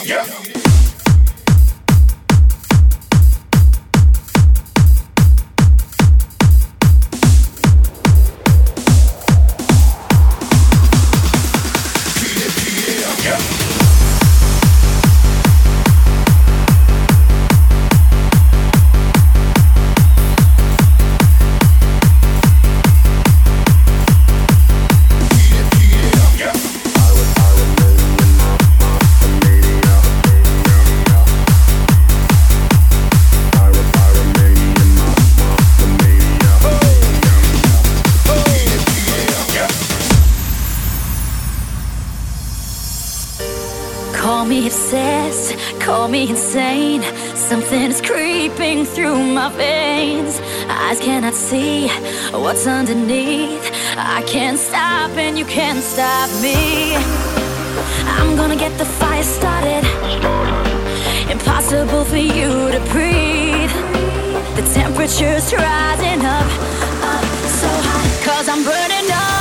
Call me obsessed, call me insane. Something is creeping through my veins. Eyes cannot see what's underneath. I can't stop and you can't stop me. I'm gonna get the fire started. Impossible for you to breathe. The temperature's rising up, up so hot, 'cause I'm burning up.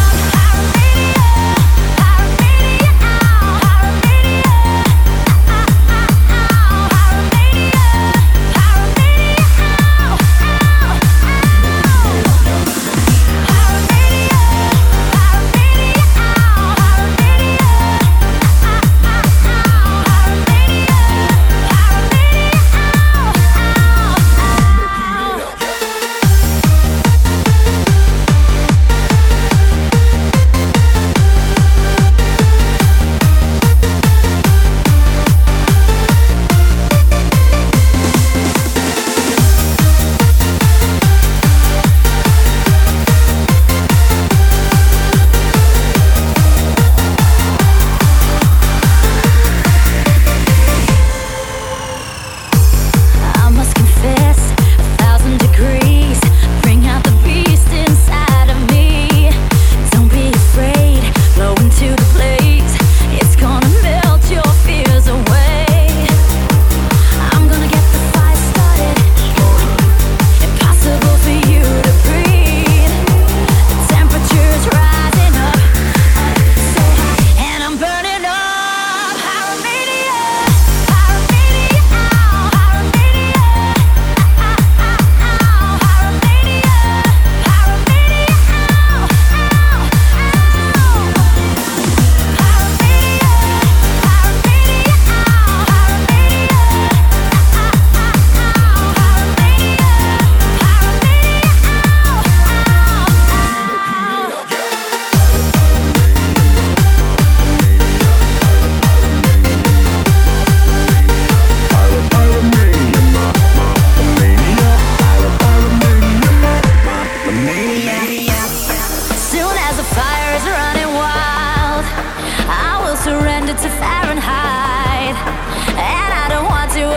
To Fahrenheit, and I don't want to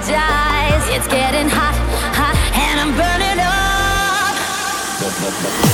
apologize. It's getting hot, hot, and I'm burning up.